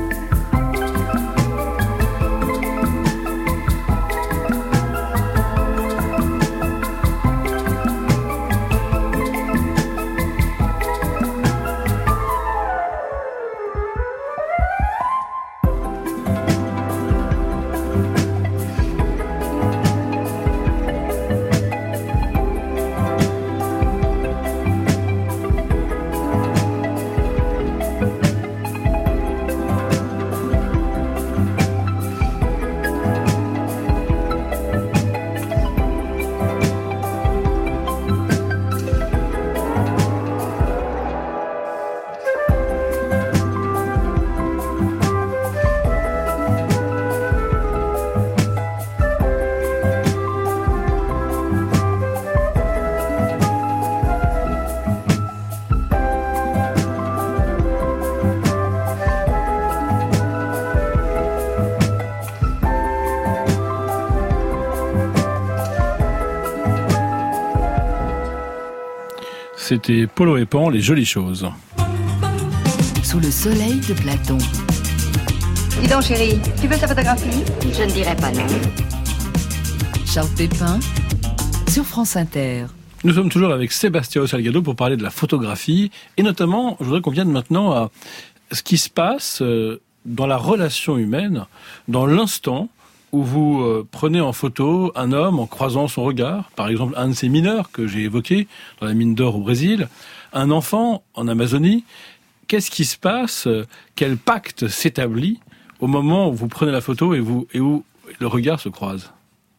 C'était Polo et Pan, les jolies choses. Sous le soleil de Platon. Dis donc chérie, tu veux sa photographie? Je ne dirais pas non. Charles Pépin sur France Inter. Nous sommes toujours avec Sébastien Salgado pour parler de la photographie et notamment, je voudrais qu'on vienne maintenant à ce qui se passe dans la relation humaine, dans l'instant où vous euh, prenez en photo un homme en croisant son regard, par exemple un de ces mineurs que j'ai évoqué dans la mine d'or au Brésil, un enfant en Amazonie. Qu'est-ce qui se passe? Quel pacte s'établit au moment où vous prenez la photo et, vous, et où le regard se croise?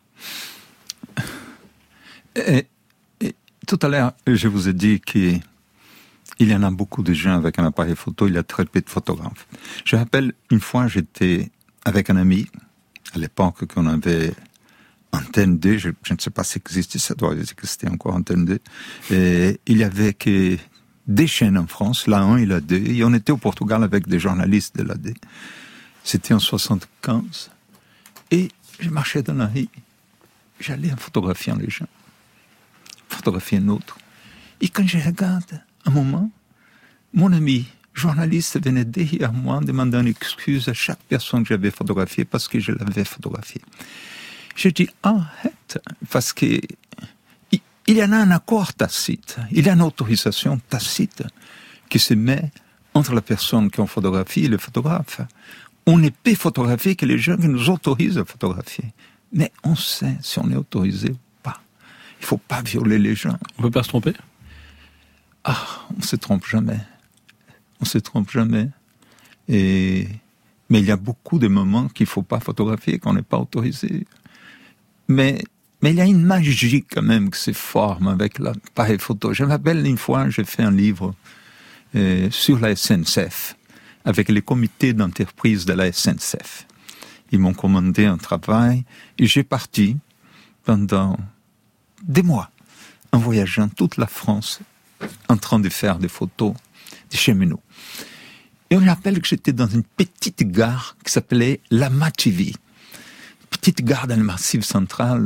et, et, Tout à l'heure, je vous ai dit qu'il y en a beaucoup de gens avec un appareil photo, il y a très peu de photographes. Je rappelle, une fois, j'étais avec un ami, à l'époque qu'on avait Antenne deux, je, je ne sais pas si existait, ça doit exister encore Antenne deux, et il y avait que des chaînes en France, la un et la deux, et on était au Portugal avec des journalistes de la deux. C'était en soixante-quinze, et je marchais dans la rue, j'allais en photographiant les gens, photographier un autre. Et quand je regarde, un moment, mon ami journaliste venait derrière moi demander une excuse à chaque personne que j'avais photographiée parce que je l'avais photographiée. J'ai dit, arrête, parce que il y en a un accord tacite, il y a une autorisation tacite qui se met entre la personne qui en photographie et le photographe. On ne peut photographier que les gens qui nous autorisent à photographier. Mais on sait si on est autorisé ou pas. Il ne faut pas violer les gens. On ne peut pas se tromper? Ah, on ne se trompe jamais. On ne se trompe jamais. Et... Mais il y a beaucoup de moments qu'il ne faut pas photographier, qu'on n'est pas autorisé. Mais, mais il y a une magie quand même qui se forme avec l'appareil photo. Je me rappelle une fois, j'ai fait un livre euh, sur la S N C F, avec les comités d'entreprise de la S N C F. Ils m'ont commandé un travail et j'ai parti pendant des mois en voyageant toute la France en train de faire des photos des cheminots. Et on rappelle que j'étais dans une petite gare qui s'appelait La Mativie. Petite gare dans le Massif central.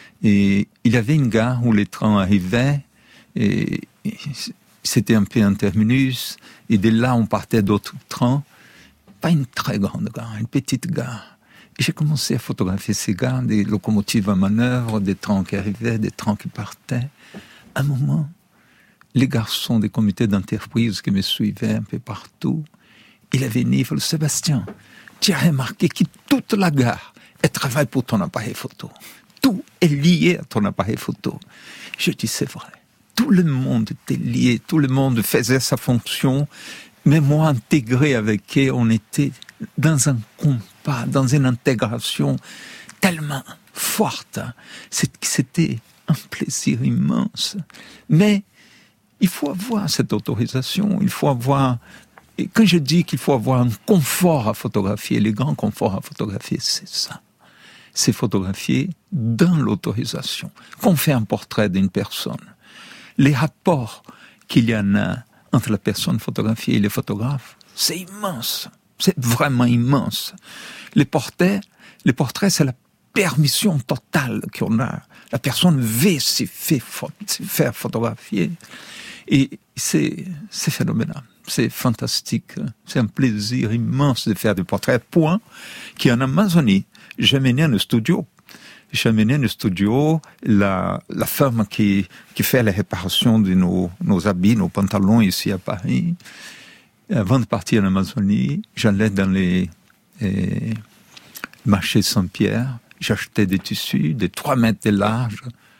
Et il y avait une gare où les trains arrivaient, et, et c'était un peu un terminus, et de là on partait d'autres trains. Pas une très grande gare, une petite gare. Et j'ai commencé à photographier ces gares, des locomotives en manœuvre, des trains qui arrivaient, des trains qui partaient. À un moment, les garçons des comités d'entreprise qui me suivaient un peu partout, ils avaient dit, Sébastien, tu as remarqué que toute la gare, elle travaille pour ton appareil photo. Tout est lié à ton appareil photo. Je dis, c'est vrai. Tout le monde était lié, tout le monde faisait sa fonction, mais moi, intégré avec eux, on était dans un compas, dans une intégration tellement forte. C'était un plaisir immense. Mais il faut avoir cette autorisation, il faut avoir... Et quand je dis qu'il faut avoir un confort à photographier, les grands conforts à photographier, c'est ça. C'est photographier dans l'autorisation. Quand on fait un portrait d'une personne, les rapports qu'il y en a entre la personne photographiée et le photographe, c'est immense. C'est vraiment immense. Les portraits, les portraits, c'est la permission totale qu'on a. La personne veut se faire photographier. Et c'est, c'est phénoménal. C'est fantastique. C'est un plaisir immense de faire des portraits. Point qu'en Amazonie, j'ai mené un studio. J'ai mené un studio, la, la femme qui, qui fait la réparation de nos, nos habits, nos pantalons ici à Paris. Avant de partir en Amazonie, j'allais dans les eh, marchés Saint-Pierre. J'achetais des tissus de trois mètres de large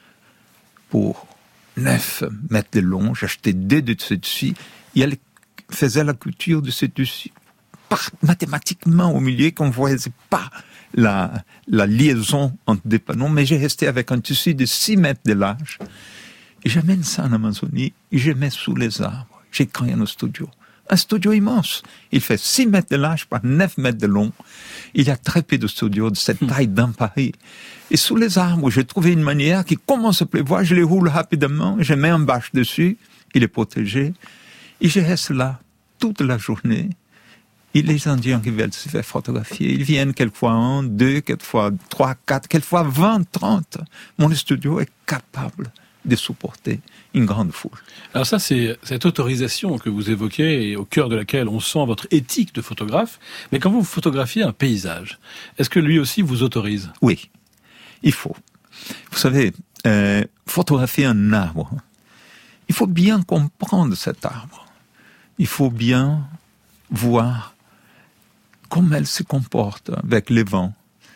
pour neuf mètres de long. J'achetais deux de ces tissus. Et elle faisait la couture de ces tissus par, mathématiquement au milieu qu'on ne voyait pas la, la liaison entre des panneaux. Mais j'ai resté avec un tissu de six mètres de large. Et j'amène ça en Amazonie et je mets sous les arbres. J'ai créé un studio. Un studio immense. Il fait six mètres de large par neuf mètres de long. Il y a très peu de studios de cette taille dans Paris. Et sous les arbres, j'ai trouvé une manière qui commence à pleuvoir, je les roule rapidement, je mets un bâche dessus, il est protégé, et je reste là toute la journée. Et les Indiens qui veulent se faire photographier, ils viennent quelquefois un, deux, quelquefois trois, quatre, quelquefois vingt, trente. Mon studio est capable de supporter une grande foule. Alors ça, c'est cette autorisation que vous évoquez et au cœur de laquelle on sent votre éthique de photographe. Mais quand vous photographiez un paysage, est-ce que lui aussi vous autorise ? Oui, il faut. Vous savez, euh, photographier un arbre, il faut bien comprendre cet arbre. Il faut bien voir comment elle se comporte avec les vents,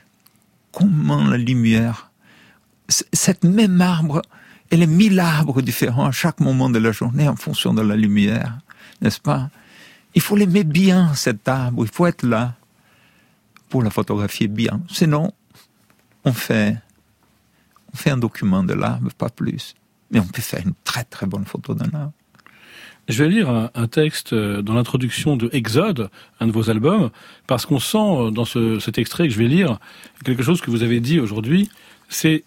comment la lumière... Cette même arbre, elle est mille arbres différents à chaque moment de la journée en fonction de la lumière, n'est-ce pas ? Il faut l'aimer bien, cet arbre, il faut être là pour la photographier bien. Sinon, on fait, on fait un document de l'arbre, pas plus. Mais on peut faire une très très bonne photo d'un arbre. Je vais lire un, un texte dans l'introduction de Exode, un de vos albums, parce qu'on sent dans ce, cet extrait que je vais lire quelque chose que vous avez dit aujourd'hui, c'est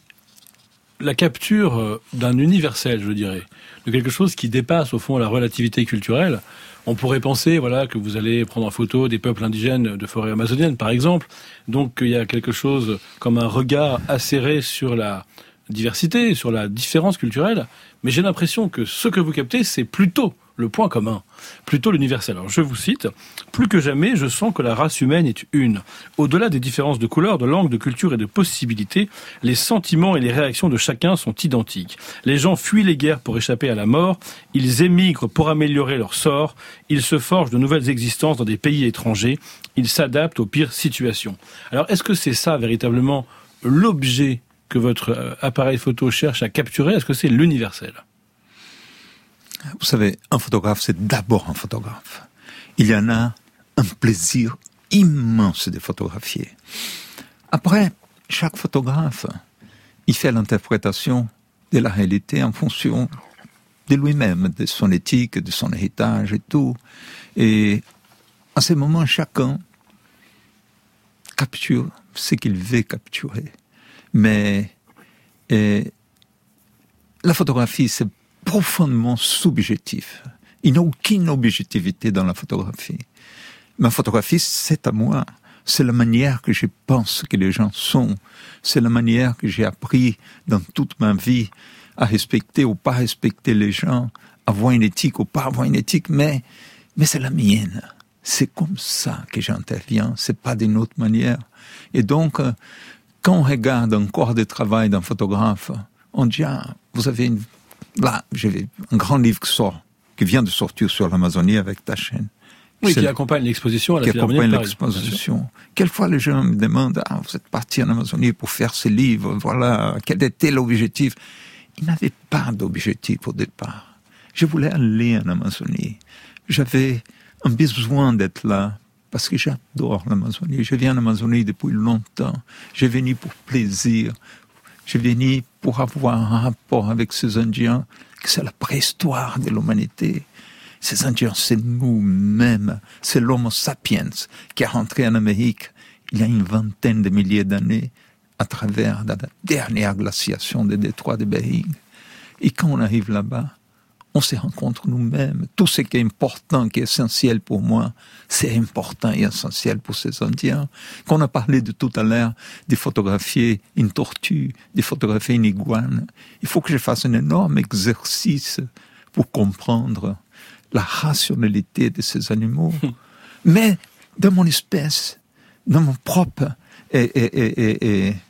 la capture d'un universel, je dirais, de quelque chose qui dépasse au fond la relativité culturelle. On pourrait penser, voilà, que vous allez prendre en photo des peuples indigènes de forêt amazonienne, par exemple. Donc, il y a quelque chose comme un regard acéré sur la diversité, sur la différence culturelle. Mais j'ai l'impression que ce que vous captez, c'est plutôt le point commun, plutôt l'universel. Alors, je vous cite, « Plus que jamais, je sens que la race humaine est une. Au-delà des différences de couleur, de langue, de culture et de possibilités, les sentiments et les réactions de chacun sont identiques. Les gens fuient les guerres pour échapper à la mort, ils émigrent pour améliorer leur sort, ils se forgent de nouvelles existences dans des pays étrangers, ils s'adaptent aux pires situations. » Alors, est-ce que c'est ça, véritablement, l'objet que votre appareil photo cherche à capturer? Est-ce que c'est l'universel? Vous savez, un photographe, c'est d'abord un photographe. Il y en a un plaisir immense de photographier. Après, chaque photographe, il fait l'interprétation de la réalité en fonction de lui-même, de son éthique, de son héritage et tout. Et à ce moment, chacun capture ce qu'il veut capturer. Mais et, la photographie, c'est profondément subjectif. Il n'y a aucune objectivité dans la photographie. Ma photographie, c'est à moi. c'est la manière que je pense que les gens sont, c'est la manière que j'ai appris dans toute ma vie à respecter ou pas respecter les gens, avoir une éthique ou pas avoir une éthique, mais, mais c'est la mienne. C'est comme ça que j'interviens, c'est pas d'une autre manière. Et donc, quand on regarde un corps de travail d'un photographe, on dit, ah, vous avez une, là, j'ai un grand livre qui sort, qui vient de sortir sur l'Amazonie avec ta chaîne. Oui, c'est qui accompagne l'exposition à la qui Philharmonie accompagne de Paris. l'exposition. Quelquefois, les gens me demandent, ah, vous êtes parti en Amazonie pour faire ce livre, voilà, quel était l'objectif? Il n'avait pas d'objectif au départ. Je voulais aller en Amazonie. J'avais un besoin d'être là, parce que j'adore l'Amazonie. Je viens en Amazonie depuis longtemps. Je venu pour plaisir. Je venu pour avoir un rapport avec ces Indiens, que c'est la préhistoire de l'humanité. Ces Indiens, c'est nous-mêmes. C'est l'Homo sapiens qui est rentré en Amérique il y a une vingtaine de milliers d'années à travers la dernière glaciation des détroits de Bering. Et quand on arrive là-bas, on se rencontre nous-mêmes. Tout ce qui est important, qui est essentiel pour moi, c'est important et essentiel pour ces Indiens. Quand on a parlé de tout à l'heure, de photographier une tortue, de photographier une iguane, il faut que je fasse un énorme exercice pour comprendre la rationalité de ces animaux. Mais dans mon espèce, dans mon propre et, et, et, et,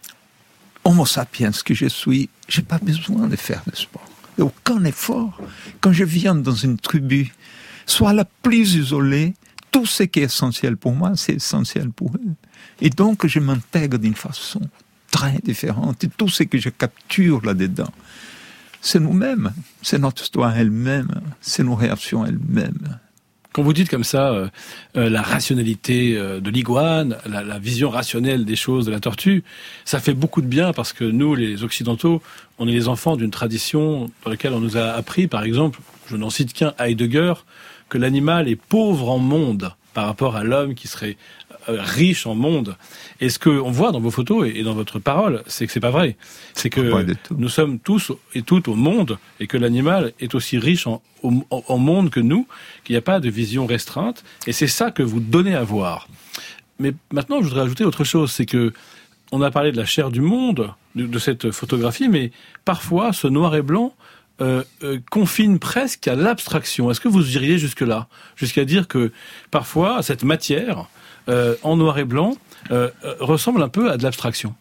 Homo sapiens que je suis, j'ai pas besoin de faire de sport. Aucun effort. Quand je viens dans une tribu, soit la plus isolée, tout ce qui est essentiel pour moi, c'est essentiel pour eux. Et donc, je m'intègre d'une façon très différente. Et tout ce que je capture là-dedans, c'est nous-mêmes, c'est notre histoire elle-même, c'est nos réactions elles-mêmes. Quand vous dites comme ça, euh, euh, la rationalité euh, de l'iguane, la, la vision rationnelle des choses de la tortue, ça fait beaucoup de bien parce que nous, les Occidentaux, on est les enfants d'une tradition dans laquelle on nous a appris, par exemple, je n'en cite qu'un, Heidegger, que l'animal est pauvre en monde par rapport à l'homme qui serait euh, riche en monde. Et ce qu'on voit dans vos photos et, et dans votre parole, c'est que c'est pas vrai. C'est que nous sommes tous et toutes au monde et que l'animal est aussi riche en, en, en monde que nous, qu'il n'y a pas de vision restreinte. Et c'est ça que vous donnez à voir. Mais maintenant, je voudrais ajouter autre chose. C'est que on a parlé de la chair du monde, de, de cette photographie, mais parfois, ce noir et blanc Euh, euh, confine presque à l'abstraction. Est-ce que vous iriez jusque-là, jusqu'à dire que parfois cette matière euh, en noir et blanc euh, euh, ressemble un peu à de l'abstraction?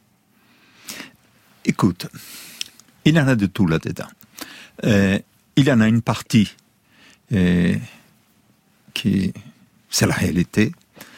Écoute, il y en a de tout là-dedans. Euh, il y en a une partie euh, qui, c'est la réalité.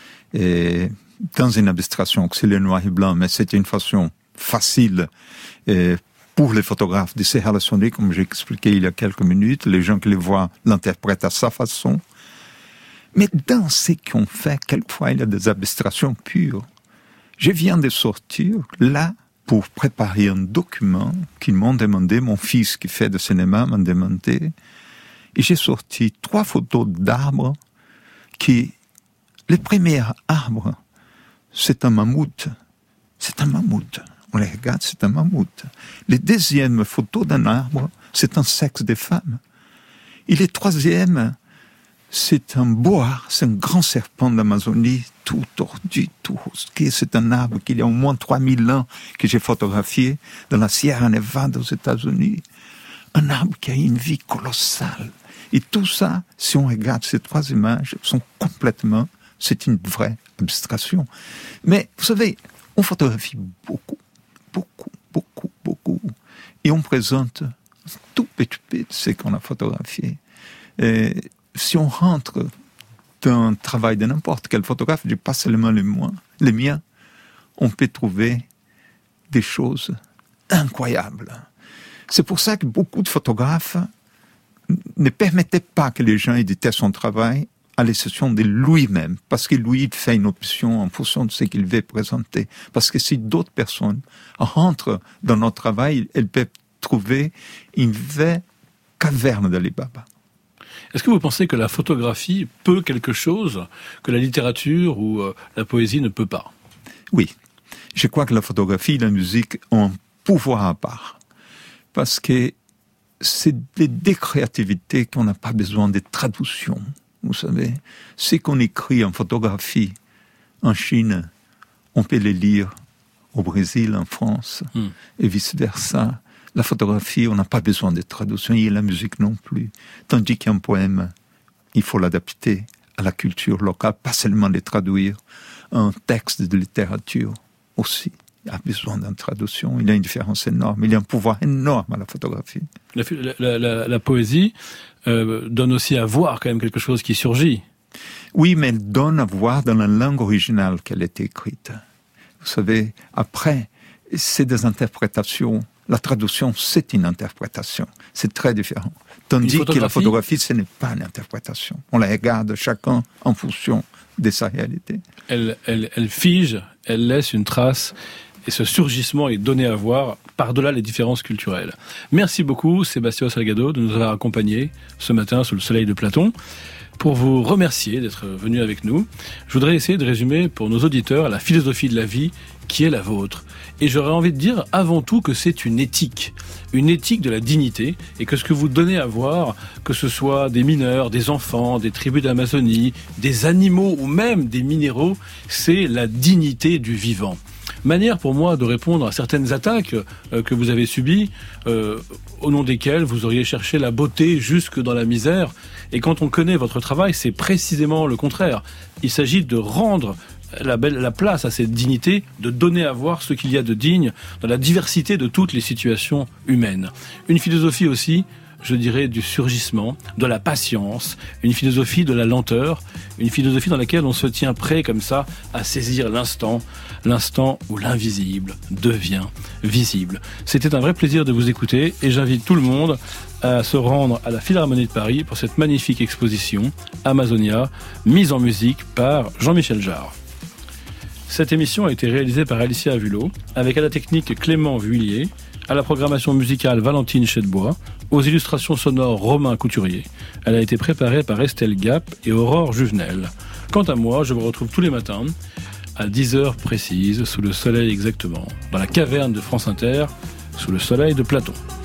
Et dans une abstraction, c'est le noir et blanc, mais c'est une façon facile euh, pour les photographes de se relationner, comme j'ai expliqué il y a quelques minutes. Les gens qui les voient l'interprètent à sa façon. Mais dans ce qu'on fait, quelquefois, il y a des abstractions pures. Je viens de sortir, là, pour préparer un document qu'ils m'ont demandé, mon fils qui fait du cinéma m'a demandé, et j'ai sorti trois photos d'arbres qui, le premier arbre, c'est un mammouth. C'est un mammouth. On les regarde, c'est un mammouth. La deuxième photo d'un arbre, c'est un sexe de femme. Et le troisième, c'est un boa, c'est un grand serpent d'Amazonie, tout tordu, tout rosqué. C'est un arbre qu'il y a au moins trois mille ans que j'ai photographié dans la Sierra Nevada aux États-Unis. Un arbre qui a une vie colossale. Et tout ça, si on regarde ces trois images, sont complètement, c'est une vraie abstraction. Mais, vous savez, on photographie beaucoup. Beaucoup, beaucoup, beaucoup. Et on présente tout petit peu de ce qu'on a photographié. Et si on rentre dans un travail de n'importe quel photographe, je pas seulement les miens, les miens, on peut trouver des choses incroyables. C'est pour ça que beaucoup de photographes ne permettaient pas que les gens éditaient son travail à l'exception de lui-même, parce que lui, il fait une option en fonction de ce qu'il veut présenter. Parce que si d'autres personnes rentrent dans notre travail, elles peuvent trouver une vraie caverne d'Ali Baba. Est-ce que vous pensez que la photographie peut quelque chose que la littérature ou euh, la poésie ne peut pas? Oui. Je crois que la photographie et la musique ont un pouvoir à part. Parce que c'est des, des créativités qu'on n'a pas besoin de traduction. Vous savez, ce qu'on écrit en photographie, en Chine, on peut les lire au Brésil, en France, mm. et vice-versa. La photographie, on n'a pas besoin de traduction, et la musique non plus. Tandis qu'un poème, il faut l'adapter à la culture locale, pas seulement les traduire. Un texte de littérature aussi a besoin d'une traduction. Il y a une différence énorme. Il y a un pouvoir énorme à la photographie. La, la, la, la poésie euh, donne aussi à voir quand même quelque chose qui surgit. Oui, mais elle donne à voir dans la langue originale qu'elle est écrite. Vous savez, après, c'est des interprétations. La traduction, c'est une interprétation. C'est très différent. Tandis que la photographie, ce n'est pas une interprétation. On la regarde chacun en fonction de sa réalité. Elle, elle, elle fige, elle laisse une trace, et ce surgissement est donné à voir par-delà les différences culturelles. Merci beaucoup, Sébastien Salgado, de nous avoir accompagnés ce matin sous le soleil de Platon. Pour vous remercier d'être venu avec nous, je voudrais essayer de résumer pour nos auditeurs la philosophie de la vie qui est la vôtre. Et j'aurais envie de dire avant tout que c'est une éthique, une éthique de la dignité, et que ce que vous donnez à voir, que ce soit des mineurs, des enfants, des tribus d'Amazonie, des animaux ou même des minéraux, c'est la dignité du vivant. Manière pour moi de répondre à certaines attaques euh, que vous avez subies, euh, au nom desquelles vous auriez cherché la beauté jusque dans la misère. Et quand on connaît votre travail, c'est précisément le contraire. Il s'agit de rendre la, belle, la place à cette dignité, de donner à voir ce qu'il y a de digne dans la diversité de toutes les situations humaines. Une philosophie aussi, je dirais, du surgissement, de la patience, une philosophie de la lenteur, une philosophie dans laquelle on se tient prêt comme ça à saisir l'instant, l'instant où l'invisible devient visible. C'était un vrai plaisir de vous écouter et j'invite tout le monde à se rendre à la Philharmonie de Paris pour cette magnifique exposition Amazonia, mise en musique par Jean-Michel Jarre. Cette émission a été réalisée par Alicia Avulot, avec à la technique Clément Vuillier, à la programmation musicale Valentine Chedebois, aux illustrations sonores Romain Couturier. Elle a été préparée par Estelle Gap et Aurore Juvenel. Quant à moi, je vous retrouve tous les matins à dix heures précises, sous le soleil exactement, dans la caverne de France Inter, sous le soleil de Platon.